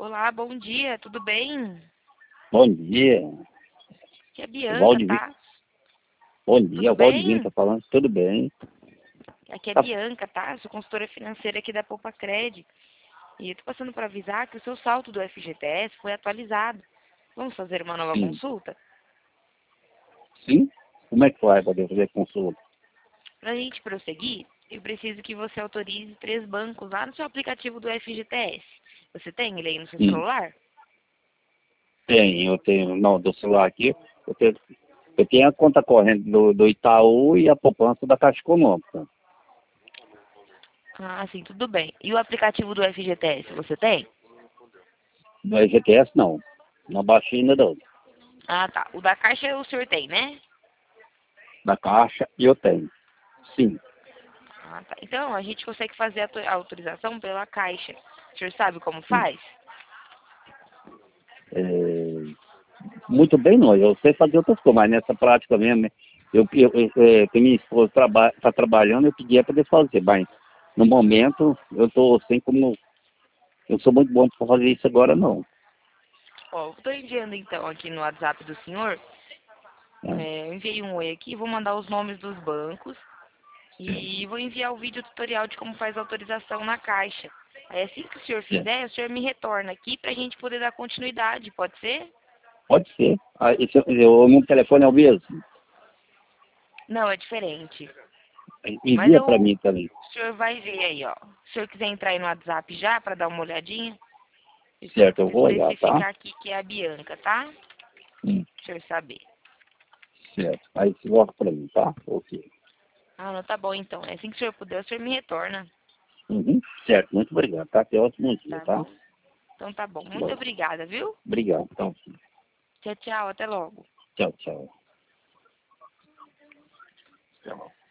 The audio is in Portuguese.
Olá, bom dia, tudo bem? Bom dia. Aqui é a O Bianca, Valdivino. tá? Bom dia, Tudo o Valdivino bem? tá falando. Tudo bem? Aqui é a Tá, Bianca, tá? Sou consultora financeira aqui da Poupa Cred. E eu tô passando para avisar que o seu saldo do FGTS foi atualizado. Vamos fazer uma nova sim. consulta? Sim? Como é que vai poder fazer consulta? Para a gente prosseguir, eu preciso que você autorize 3 bancos lá no seu aplicativo do FGTS. Você tem ele aí no seu Sim. celular? Tem, eu tenho, não, do celular aqui, eu tenho a conta corrente do Itaú e a poupança da Caixa Econômica. Ah, sim, tudo bem. E o aplicativo do FGTS, você tem? Do FGTS, não. Não baixei ainda não. Ah, tá. O da Caixa o senhor tem, né? Da Caixa, eu tenho. Sim. Ah, tá. Então, a gente consegue fazer a autorização pela Caixa. O senhor sabe como Sim. faz? É, muito bem, não. Eu sei fazer outras coisas, mas nessa prática mesmo, que minha esposa está trabalhando, eu pedi para poder fazer, mas no momento eu estou sem como. Eu sou muito bom para fazer isso agora, não. Ó, eu tô enviando então aqui no WhatsApp do senhor. Né? Eu enviei um oi aqui, vou mandar os nomes dos bancos Certo, e vou enviar o vídeo tutorial de como faz a autorização na Caixa. Aí assim que o senhor certo. fizer, o senhor me retorna aqui pra gente poder dar continuidade, pode ser? Pode ser. O meu telefone é o mesmo. Não, é diferente. Mas Envia para mim também. o senhor vai ver aí, ó. Se o senhor quiser entrar aí no WhatsApp já pra dar uma olhadinha, eu Certo, eu vou vou olhar, tá? especificar aqui que é a Bianca, tá? Hum, Pra o senhor saber. certo. Aí você coloca para mim, tá? Ok. Ah, não, tá bom então. É assim que o senhor puder, o senhor me retorna. Uhum. Certo, muito obrigado, tá? Tenha ótimo dia, Tá tá? bom? Então tá bom. Muito Bom, obrigada, viu? obrigado, então. Tchau, tchau. Até logo. Tchau, tchau. Tchau.